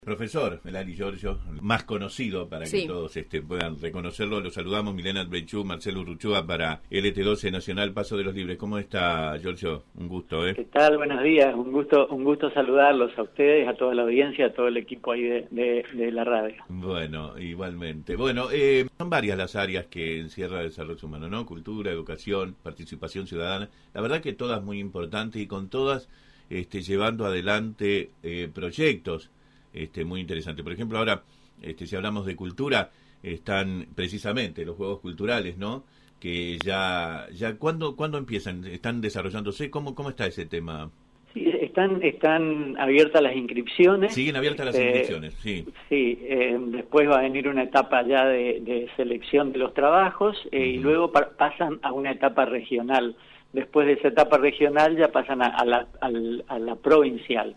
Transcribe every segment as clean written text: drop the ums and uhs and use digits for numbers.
Profesor Melari Giorgio, más conocido para que todos puedan reconocerlo, lo saludamos, Milena Breichú, Marcelo Urruchoa para LT12 Nacional Paso de los Libres. ¿Cómo está, Giorgio? Un gusto, ¿eh? ¿Qué tal? Buenos días, un gusto saludarlos a ustedes, a toda la audiencia, a todo el equipo ahí de la radio. Bueno, igualmente. Bueno, son varias las áreas que encierra el desarrollo humano, ¿no? Cultura, educación, participación ciudadana. La verdad que todas muy importantes y con todas llevando adelante proyectos muy interesante. Por ejemplo, ahora, si hablamos de cultura, están precisamente los Juegos Culturales, ¿no? Que ya ¿cuándo empiezan? ¿Están desarrollándose? ¿Cómo está ese tema? Sí, están abiertas las inscripciones. Siguen abiertas las inscripciones, sí. Sí, después va a venir una etapa ya de selección de los trabajos y luego pasan a una etapa regional. Después de esa etapa regional ya pasan a la provincial.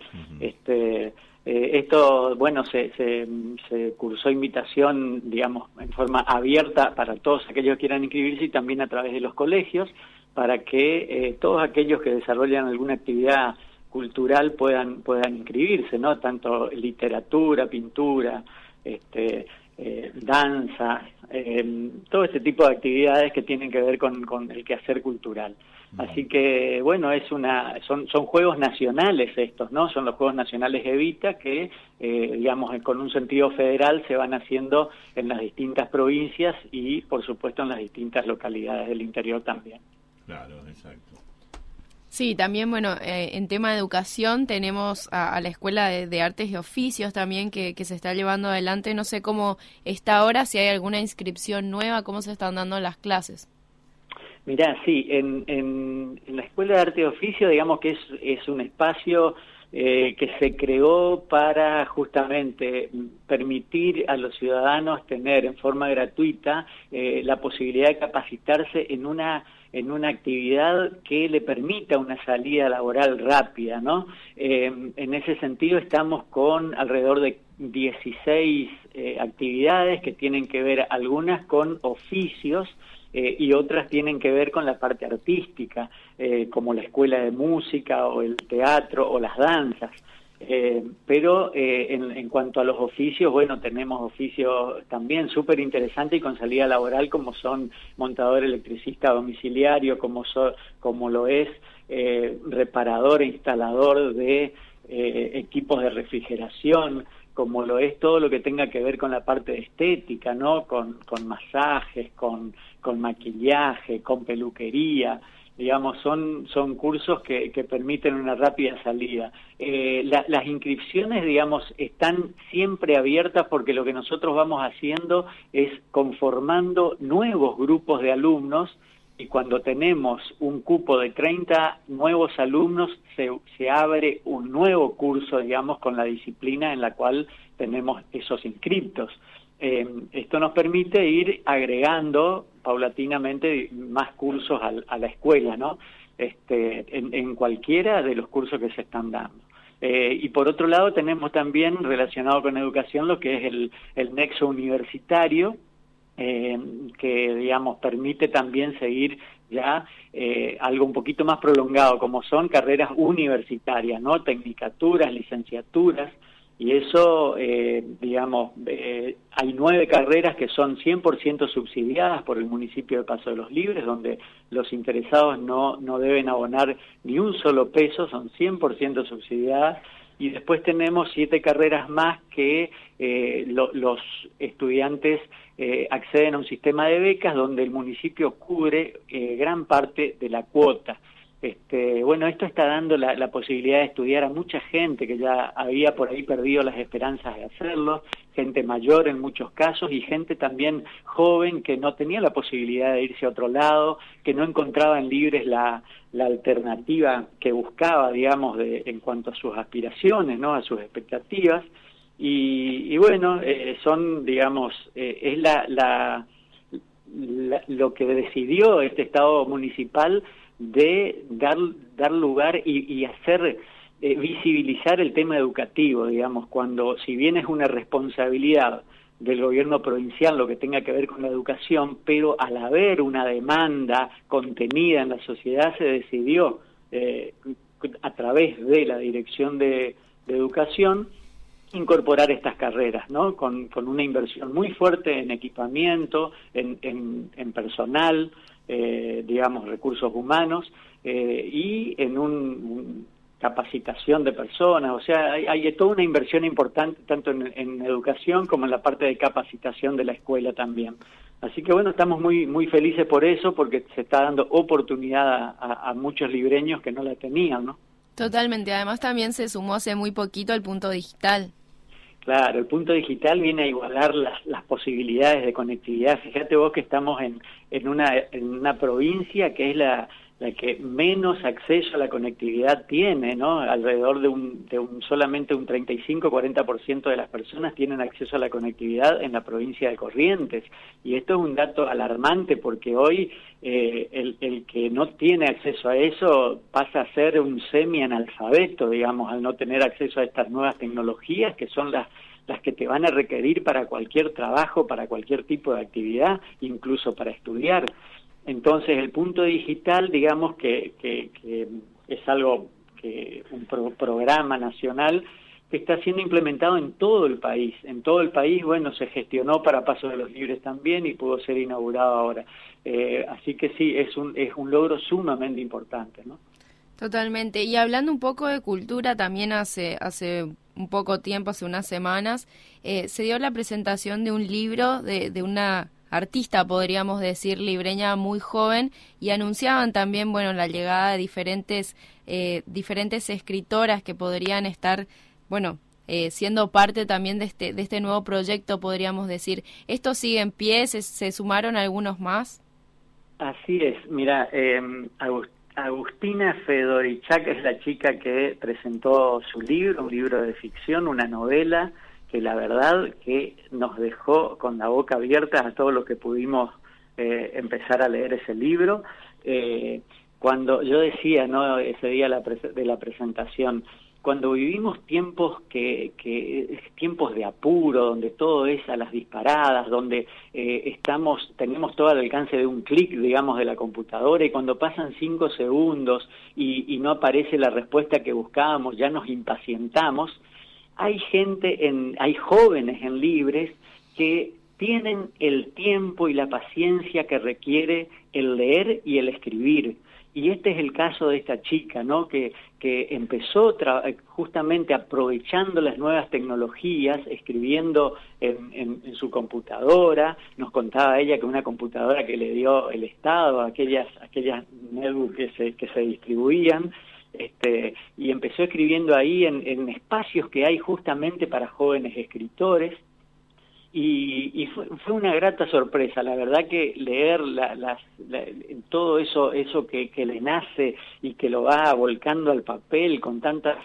Esto, bueno, se cursó invitación, digamos, en forma abierta para todos aquellos que quieran inscribirse y también a través de los colegios, para que todos aquellos que desarrollan alguna actividad cultural puedan inscribirse, ¿no? Tanto literatura, pintura, danza, todo este tipo de actividades que tienen que ver con el quehacer cultural. Así que, bueno, son juegos nacionales estos, ¿no? Son los Juegos Nacionales Evita que, digamos, con un sentido federal se van haciendo en las distintas provincias y, por supuesto, en las distintas localidades del interior también. Claro, exacto. Sí, también, bueno, en tema de educación tenemos a la Escuela de Artes y Oficios también que se está llevando adelante. No sé cómo está ahora, si hay alguna inscripción nueva, cómo se están dando las clases. Mirá, sí, en la Escuela de Arte y Oficio, digamos que es un espacio que se creó para justamente permitir a los ciudadanos tener en forma gratuita la posibilidad de capacitarse en una actividad que le permita una salida laboral rápida, ¿no? En ese sentido estamos con alrededor de 16 actividades que tienen que ver algunas con oficios, y otras tienen que ver con la parte artística, como la escuela de música o el teatro o las danzas. Pero en cuanto a los oficios, bueno, tenemos oficios también súper interesantes y con salida laboral, como son montador electricista domiciliario, como lo es reparador e instalador de equipos de refrigeración, como lo es todo lo que tenga que ver con la parte de estética, ¿no? Con masajes, con maquillaje, con peluquería, digamos, son cursos que permiten una rápida salida. Las inscripciones, digamos, están siempre abiertas porque lo que nosotros vamos haciendo es conformando nuevos grupos de alumnos y cuando tenemos un cupo de 30 nuevos alumnos se abre un nuevo curso, digamos, con la disciplina en la cual tenemos esos inscriptos. Esto nos permite ir agregando paulatinamente más cursos a la escuela, ¿no? En cualquiera de los cursos que se están dando. Y por otro lado tenemos también relacionado con educación lo que es el nexo universitario, que, digamos, permite también seguir ya algo un poquito más prolongado, como son carreras universitarias, ¿no? Tecnicaturas, licenciaturas, y eso, digamos, hay 9 carreras que son 100% subsidiadas por el municipio de Paso de los Libres, donde los interesados no deben abonar ni un solo peso, son 100% subsidiadas. Y después tenemos 7 carreras más que los estudiantes acceden a un sistema de becas donde el municipio cubre gran parte de la cuota. Bueno, esto está dando la posibilidad de estudiar a mucha gente que ya había por ahí perdido las esperanzas de hacerlo, gente mayor en muchos casos y gente también joven que no tenía la posibilidad de irse a otro lado, que no encontraba en Libres la alternativa que buscaba, digamos, en cuanto a sus aspiraciones, ¿no? A sus expectativas. Y bueno, son, digamos, es lo que decidió este Estado municipal de dar lugar y hacer visibilizar el tema educativo, digamos, cuando, si bien es una responsabilidad del gobierno provincial lo que tenga que ver con la educación, pero al haber una demanda contenida en la sociedad se decidió a través de la Dirección de Educación incorporar estas carreras, ¿no? Con una inversión muy fuerte en equipamiento, en personal, digamos, recursos humanos, y en capacitación de personas. O sea, hay toda una inversión importante tanto en educación como en la parte de capacitación de la escuela también. Así que bueno, estamos muy felices por eso, porque se está dando oportunidad a muchos libreños que no la tenían, ¿no? Totalmente, además también se sumó hace muy poquito el punto digital. Claro, el punto digital viene a igualar las posibilidades de conectividad. Fíjate vos que estamos en una provincia que es la que menos acceso a la conectividad tiene, ¿no? Alrededor de solamente un 35-40% de las personas tienen acceso a la conectividad en la provincia de Corrientes. Y esto es un dato alarmante, porque hoy el que no tiene acceso a eso pasa a ser un semi-analfabeto, digamos, al no tener acceso a estas nuevas tecnologías, que son las que te van a requerir para cualquier trabajo, para cualquier tipo de actividad, incluso para estudiar. Entonces, el punto digital, digamos que es algo un programa nacional que está siendo implementado en todo el país. En todo el país, bueno, se gestionó para Paso de los Libres también y pudo ser inaugurado ahora. Así que sí, es un logro sumamente importante, ¿no? Totalmente. Y hablando un poco de cultura, también hace un poco tiempo, hace unas semanas, se dio la presentación de un libro de una artista, podríamos decir, libreña muy joven, y anunciaban también, bueno, la llegada de diferentes escritoras que podrían estar, bueno, siendo parte también de este nuevo proyecto, podríamos decir. ¿Esto sigue en pie? ¿Se sumaron algunos más? Así es. Mira, Agustina Fedorichak es la chica que presentó su libro, un libro de ficción, una novela, que la verdad que nos dejó con la boca abierta a todos los que pudimos empezar a leer ese libro. Cuando yo decía, ¿no?, ese día de la presentación, cuando vivimos tiempos tiempos de apuro, donde todo es a las disparadas, donde tenemos todo al alcance de un clic, digamos, de la computadora, y cuando pasan 5 segundos y no aparece la respuesta que buscábamos, ya nos impacientamos. Hay jóvenes en Libres que tienen el tiempo y la paciencia que requiere el leer y el escribir. Y este es el caso de esta chica, ¿no?, que empezó justamente aprovechando las nuevas tecnologías, escribiendo en su computadora. Nos contaba ella que una computadora que le dio el Estado, aquellas netbooks que se distribuían, y empezó escribiendo ahí en espacios que hay justamente para jóvenes escritores, y fue una grata sorpresa. La verdad que leer todo eso que le nace y que lo va volcando al papel con tanta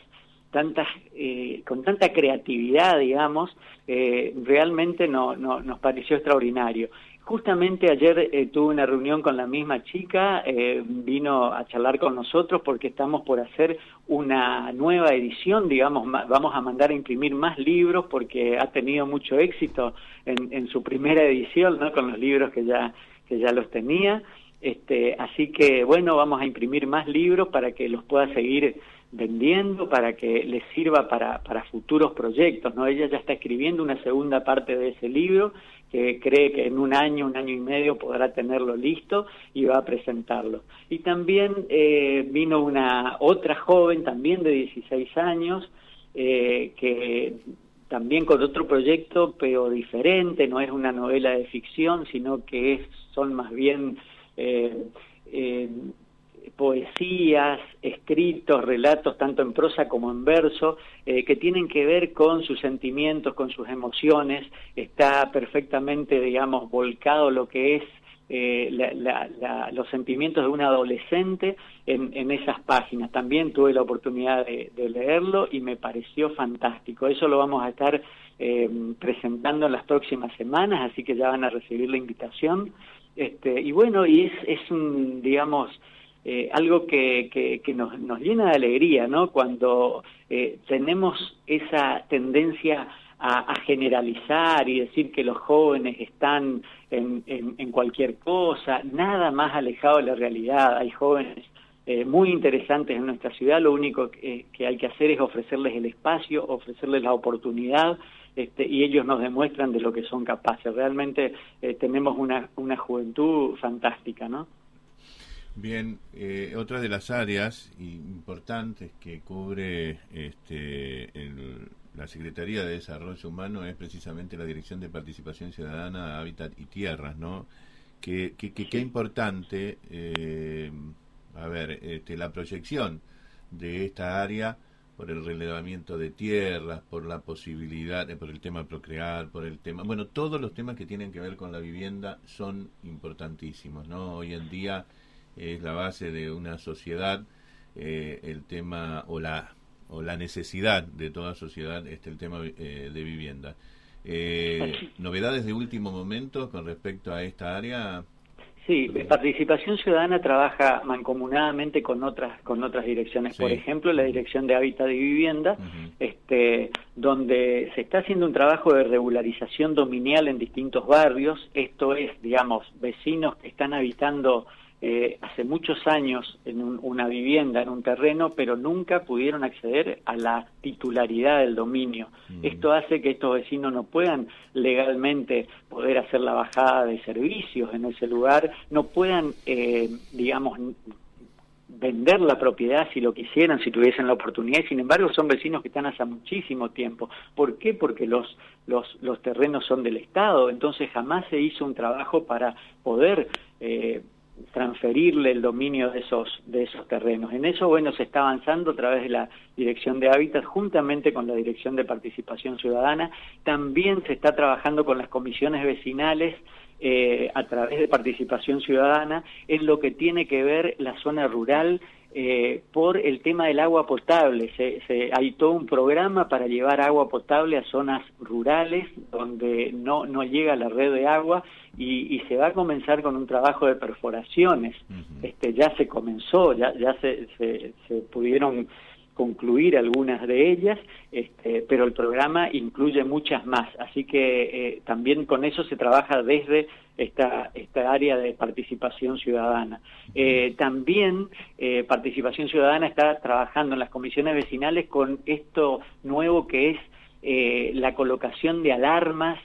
creatividad, digamos, realmente nos pareció extraordinario. Justamente ayer tuve una reunión con la misma chica, vino a charlar con nosotros porque estamos por hacer una nueva edición, digamos, vamos a mandar a imprimir más libros porque ha tenido mucho éxito en su primera edición, ¿no?, con los libros que ya los tenía. Así que, bueno, vamos a imprimir más libros para que los pueda seguir vendiendo, para que les sirva para futuros proyectos, ¿no? Ella ya está escribiendo una segunda parte de ese libro, que cree que en un año y medio podrá tenerlo listo y va a presentarlo. Y también vino otra joven, también de 16 años, que también con otro proyecto, pero diferente, no es una novela de ficción, sino que son más bien poesías, escritos, relatos, tanto en prosa como en verso, que tienen que ver con sus sentimientos, con sus emociones. Está perfectamente, digamos, volcado lo que es los sentimientos de un adolescente en esas páginas. También tuve la oportunidad de leerlo y me pareció fantástico. Eso lo vamos a estar presentando en las próximas semanas, así que ya van a recibir la invitación. Y bueno, y es un, digamos, algo que nos llena de alegría, ¿no?, cuando tenemos esa tendencia a generalizar y decir que los jóvenes están en cualquier cosa. Nada más alejado de la realidad. Hay jóvenes muy interesantes en nuestra ciudad. Lo único que hay que hacer es ofrecerles el espacio, ofrecerles la oportunidad, y ellos nos demuestran de lo que son capaces. Realmente tenemos una juventud fantástica, ¿no? Bien, otra de las áreas importantes que cubre la Secretaría de Desarrollo Humano es precisamente la Dirección de Participación Ciudadana, Hábitat y Tierras, ¿no? Qué importante, la proyección de esta área por el relevamiento de tierras, por la posibilidad, por el tema procrear, por el tema... Bueno, todos los temas que tienen que ver con la vivienda son importantísimos, ¿no? Hoy en día es la base de una sociedad, el tema o la necesidad de toda sociedad, el tema de vivienda. ¿Novedades de último momento con respecto a esta área? Sí, Participación Ciudadana trabaja mancomunadamente con otras direcciones. Sí. Por ejemplo, la Dirección de Hábitat y Vivienda, donde se está haciendo un trabajo de regularización dominial en distintos barrios. Esto es, digamos, vecinos que están habitando hace muchos años en una vivienda, en un terreno, pero nunca pudieron acceder a la titularidad del dominio. Esto hace que estos vecinos no puedan legalmente poder hacer la bajada de servicios en ese lugar, no puedan, vender la propiedad si lo quisieran, si tuviesen la oportunidad, y sin embargo son vecinos que están hace muchísimo tiempo. ¿Por qué? Porque los terrenos son del Estado, entonces jamás se hizo un trabajo para poder transferirle el dominio de esos terrenos. En eso, bueno, se está avanzando a través de la Dirección de Hábitat, juntamente con la Dirección de Participación Ciudadana. También se está trabajando con las comisiones vecinales a través de Participación Ciudadana en lo que tiene que ver la zona rural, por el tema del agua potable. Hay todo un programa para llevar agua potable a zonas rurales donde no llega la red de agua, y se va a comenzar con un trabajo de perforaciones. Ya se comenzó, ya se pudieron concluir algunas de ellas, pero el programa incluye muchas más, así que también con eso se trabaja desde esta área de participación ciudadana. También Participación Ciudadana está trabajando en las comisiones vecinales con esto nuevo que es la colocación de alarmas,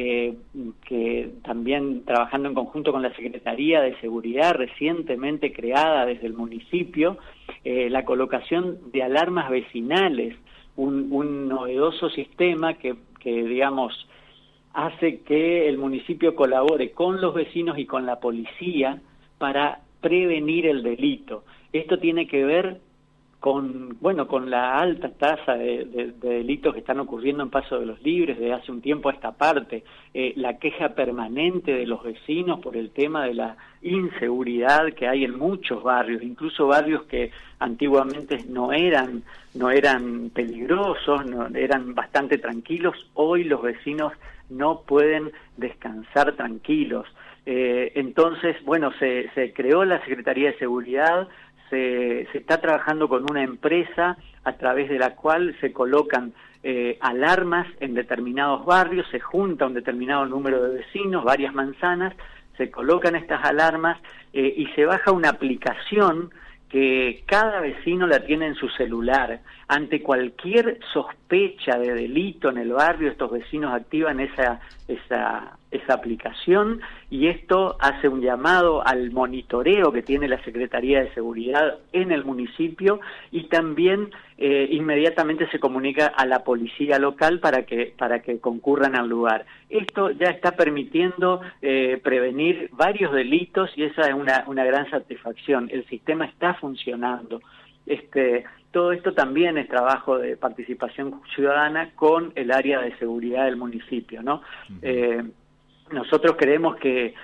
que también trabajando en conjunto con la Secretaría de Seguridad, recientemente creada desde el municipio, la colocación de alarmas vecinales, un novedoso sistema que digamos, hace que el municipio colabore con los vecinos y con la policía para prevenir el delito. Esto tiene que ver con la alta tasa de delitos que están ocurriendo en Paso de los Libres desde hace un tiempo a esta parte, la queja permanente de los vecinos por el tema de la inseguridad que hay en muchos barrios, incluso barrios que antiguamente no eran peligrosos, eran bastante tranquilos. Hoy los vecinos no pueden descansar tranquilos. Entonces, se creó la Secretaría de Seguridad. Se está trabajando con una empresa a través de la cual se colocan alarmas en determinados barrios, se junta un determinado número de vecinos, varias manzanas, se colocan estas alarmas y se baja una aplicación que cada vecino la tiene en su celular. Ante cualquier sospecha de delito en el barrio, estos vecinos activan esa aplicación, y esto hace un llamado al monitoreo que tiene la Secretaría de Seguridad en el municipio, y también inmediatamente se comunica a la policía local para que concurran al lugar. Esto ya está permitiendo prevenir varios delitos, y esa es una gran satisfacción. El sistema está funcionando. Todo esto también es trabajo de participación ciudadana con el área de seguridad del municipio, ¿no? Nosotros creemos que,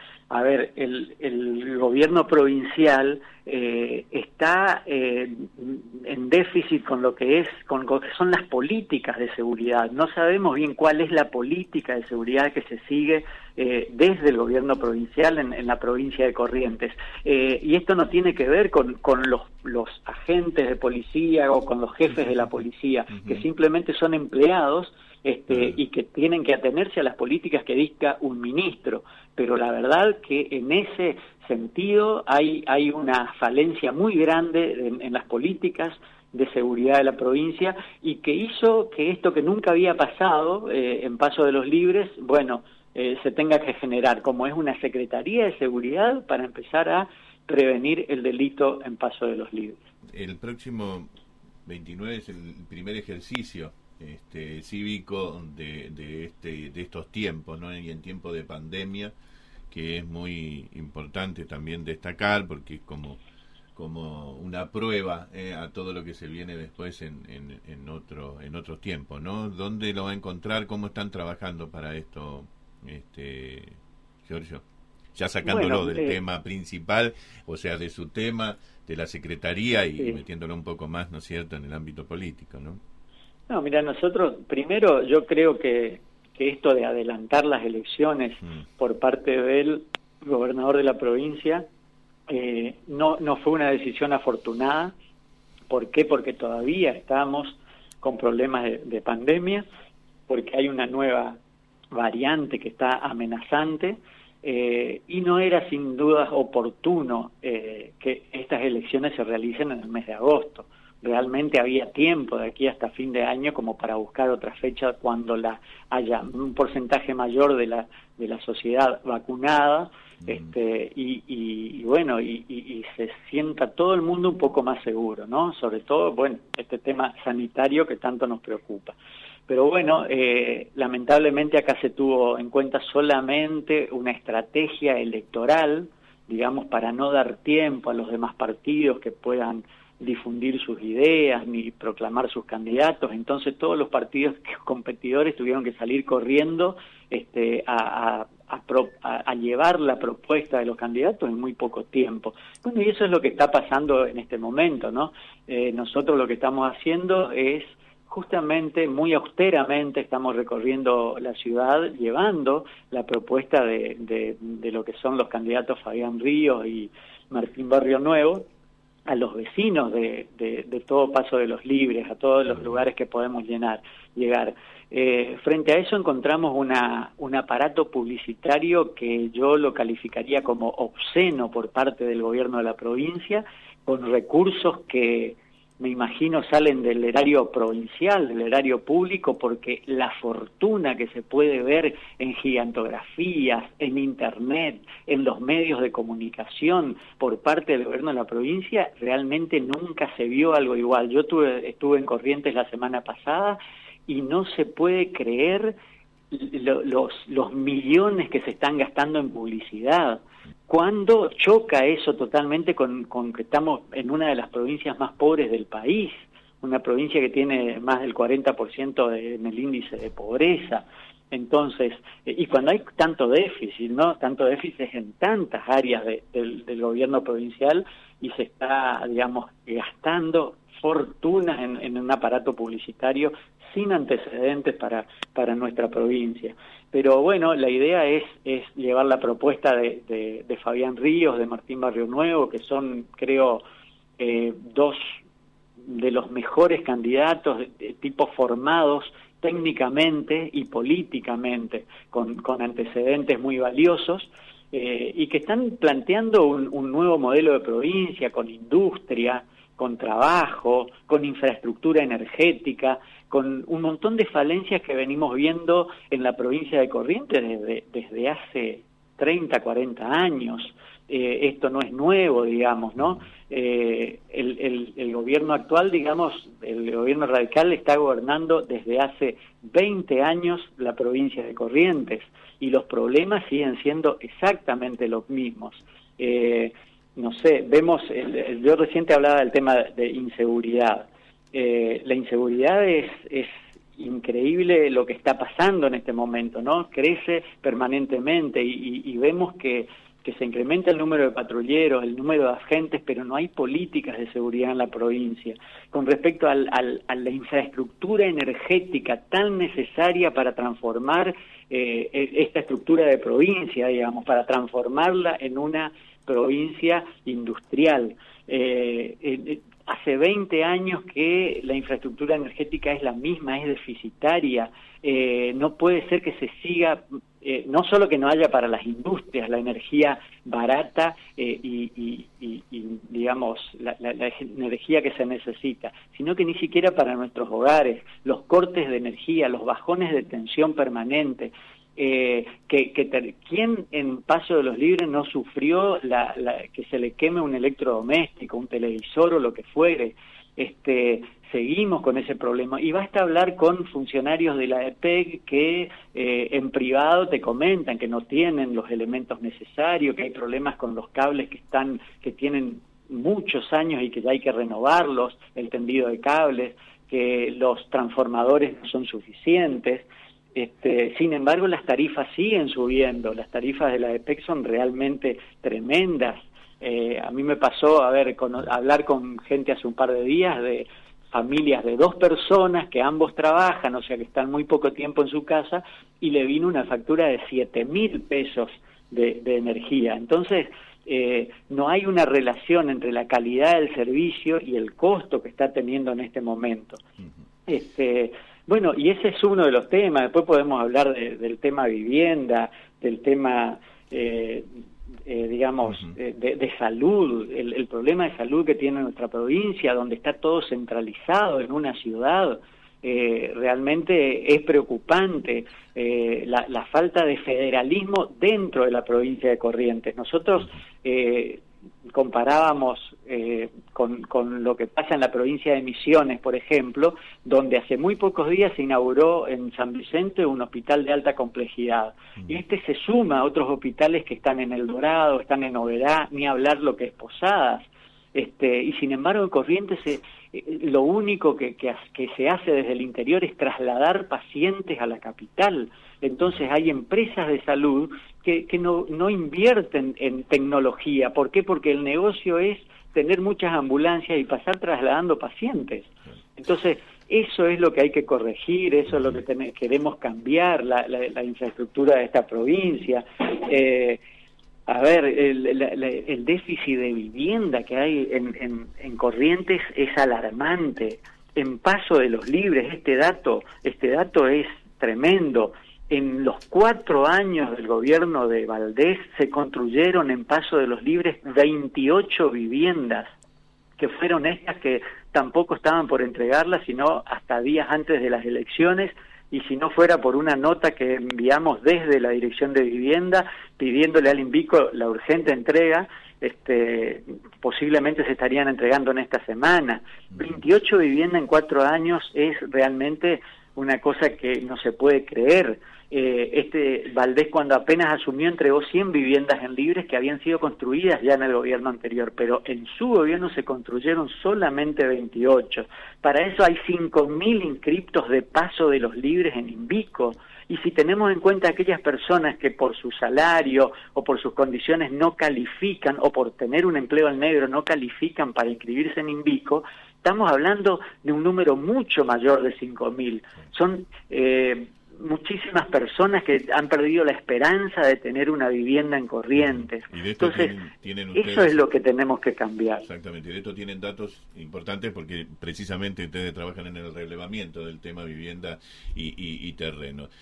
el gobierno provincial está en déficit con lo que son las políticas de seguridad. No sabemos bien cuál es la política de seguridad que se sigue desde el gobierno provincial en la provincia de Corrientes. Y esto no tiene que ver con los agentes de policía o con los jefes de la policía, que simplemente son empleados y que tienen que atenerse a las políticas que dicta un ministro, pero la verdad que en ese sentido hay una falencia muy grande en las políticas de seguridad de la provincia, y que hizo que esto que nunca había pasado en Paso de los Libres, bueno, se tenga que generar, como es una Secretaría de Seguridad para empezar a prevenir el delito en Paso de los Libres. El próximo 29 es el primer ejercicio cívico de estos tiempos, ¿no? Y en tiempo de pandemia, que es muy importante también destacar, porque es como una prueba a todo lo que se viene después en otros tiempos, ¿no? ¿Dónde lo va a encontrar? ¿Cómo están trabajando para esto, Giorgio? Ya sacándolo del tema principal, o sea, de su tema, de la Secretaría, y metiéndolo un poco más, ¿no es cierto?, en el ámbito político, ¿no? No, mira, nosotros, primero, yo creo que esto de adelantar las elecciones por parte del gobernador de la provincia no fue una decisión afortunada. ¿Por qué? Porque todavía estamos con problemas de pandemia, porque hay una nueva variante que está amenazante, y no era sin duda oportuno que estas elecciones se realicen en el mes de agosto. Realmente había tiempo de aquí hasta fin de año como para buscar otra fecha cuando haya un porcentaje mayor de la sociedad vacunada, y bueno, y se sienta todo el mundo un poco más seguro, ¿no? Sobre todo, bueno, este tema sanitario que tanto nos preocupa. Pero bueno, lamentablemente acá se tuvo en cuenta solamente una estrategia electoral, digamos, para no dar tiempo a los demás partidos que puedan difundir sus ideas ni proclamar sus candidatos. Entonces todos los partidos competidores tuvieron que salir corriendo a llevar la propuesta de los candidatos en muy poco tiempo. Bueno, y eso es lo que está pasando en este momento, ¿no? Nosotros lo que estamos haciendo es justamente, muy austeramente, estamos recorriendo la ciudad llevando la propuesta de lo que son los candidatos Fabián Ríos y Martín Barrio Nuevo a los vecinos de todo Paso de los Libres, a todos los lugares que podemos llegar. Frente a eso encontramos un aparato publicitario que yo lo calificaría como obsceno por parte del gobierno de la provincia, con recursos que me imagino salen del erario provincial, del erario público, porque la fortuna que se puede ver en gigantografías, en internet, en los medios de comunicación por parte del gobierno de la provincia, realmente nunca se vio algo igual. Yo estuve en Corrientes la semana pasada y no se puede creer los millones que se están gastando en publicidad. Cuando choca eso totalmente con que estamos en una de las provincias más pobres del país, una provincia que tiene más del 40% en el índice de pobreza. Entonces, y cuando hay tanto déficit, ¿no? Tanto déficit en tantas áreas del gobierno provincial, y se está, digamos, gastando fortunas en un aparato publicitario sin antecedentes para nuestra provincia. Pero bueno, la idea es llevar la propuesta de Fabián Ríos, de Martín Barrio Nuevo, que son, creo, dos de los mejores candidatos, de tipo formados técnicamente y políticamente, con antecedentes muy valiosos, y que están planteando un nuevo modelo de provincia, con industria, con trabajo, con infraestructura energética, con un montón de falencias que venimos viendo en la provincia de Corrientes desde hace 30, 40 años. Esto no es nuevo, digamos, ¿no? El gobierno actual, digamos, el gobierno radical está gobernando desde hace 20 años la provincia de Corrientes, y los problemas siguen siendo exactamente los mismos. No sé, vemos, yo reciente hablaba del tema de inseguridad. La inseguridad es increíble lo que está pasando en este momento, ¿no? Crece permanentemente y vemos que se incrementa el número de patrulleros, el número de agentes, pero no hay políticas de seguridad en la provincia. Con respecto a la infraestructura energética tan necesaria para transformar esta estructura de provincia, digamos, para transformarla en una provincia industrial. hace 20 años que la infraestructura energética es la misma, es deficitaria. No puede ser que se siga, no solo que no haya para las industrias la energía barata y digamos, la energía que se necesita, sino que ni siquiera para nuestros hogares, los cortes de energía, los bajones de tensión permanente. ¿Quién en Paso de los Libres no sufrió que se le queme un electrodoméstico, un televisor o lo que fuere? Seguimos con ese problema y basta hablar con funcionarios de la EPEC que en privado te comentan que no tienen los elementos necesarios, que hay problemas con los cables que tienen muchos años y que ya hay que renovarlos, el tendido de cables, que los transformadores no son suficientes. Sin embargo, las tarifas siguen subiendo, las tarifas de la EPEC son realmente tremendas. A mí me pasó hablar con gente hace un par de días de familias de 2 personas que ambos trabajan, o sea que están muy poco tiempo en su casa, y le vino una factura de 7.000 pesos de energía. Entonces, no hay una relación entre la calidad del servicio y el costo que está teniendo en este momento. Bueno, y ese es uno de los temas. Después podemos hablar del tema vivienda, del tema, digamos, de salud, el problema de salud que tiene nuestra provincia, donde está todo centralizado en una ciudad. Realmente es preocupante la falta de federalismo dentro de la provincia de Corrientes. Nosotros comparábamos con lo que pasa en la provincia de Misiones, por ejemplo, donde hace muy pocos días se inauguró en San Vicente un hospital de alta complejidad. Y se suma a otros hospitales que están en El Dorado, están en Oberá, ni hablar lo que es Posadas. Y sin embargo en Corrientes lo único que se hace desde el interior es trasladar pacientes a la capital. Entonces hay empresas de salud que no invierten en tecnología. ¿Por qué? Porque el negocio es tener muchas ambulancias y pasar trasladando pacientes. Entonces eso es lo que hay que corregir, eso es lo que queremos cambiar, la infraestructura de esta provincia. El déficit de vivienda que hay en Corrientes es alarmante. En Paso de los Libres, este dato es tremendo. En los 4 años del gobierno de Valdés se construyeron en Paso de los Libres 28 viviendas, que fueron estas que tampoco estaban por entregarlas, sino hasta días antes de las elecciones, y si no fuera por una nota que enviamos desde la Dirección de Vivienda pidiéndole al INVICO la urgente entrega, posiblemente se estarían entregando en esta semana. 28 viviendas en 4 años es realmente una cosa que no se puede creer. Valdés, cuando apenas asumió, entregó 100 viviendas en Libres que habían sido construidas ya en el gobierno anterior, pero en su gobierno se construyeron solamente 28. Para eso hay 5.000 inscriptos de Paso de los Libres en INVICO, y si tenemos en cuenta aquellas personas que por su salario o por sus condiciones no califican, o por tener un empleo al negro no califican para inscribirse en INVICO, estamos hablando de un número mucho mayor de 5.000. Son muchísimas personas que han perdido la esperanza de tener una vivienda en Corrientes. Y de esto entonces, tienen ustedes, eso es lo que tenemos que cambiar. Exactamente, y de esto tienen datos importantes porque precisamente ustedes trabajan en el relevamiento del tema vivienda y terreno.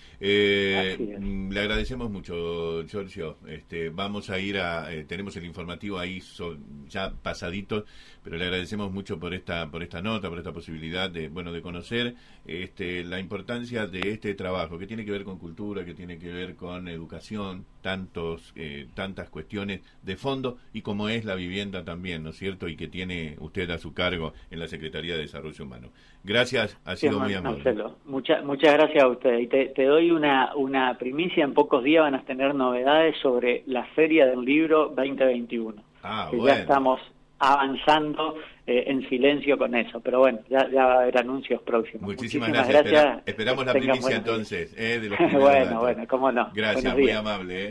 Le agradecemos mucho, Giorgio. Vamos a ir tenemos el informativo ahí ya pasadito, pero le agradecemos mucho por esta nota, por esta posibilidad de conocer la importancia de este trabajo que tiene que ver con cultura, que tiene que ver con educación, tantas cuestiones de fondo, y como es la vivienda también, ¿no es cierto? Y que tiene usted a su cargo en la Secretaría de Desarrollo Humano. Gracias, ha sido muy amable. Marcelo, muchas gracias a usted. Y te doy una primicia: en pocos días van a tener novedades sobre la Feria del Libro 2021. Ya estamos avanzando en silencio con eso, pero bueno, ya va a haber anuncios próximos. Muchísimas gracias. Esperamos la primicia entonces de los bueno, cómo no. Gracias, muy amable.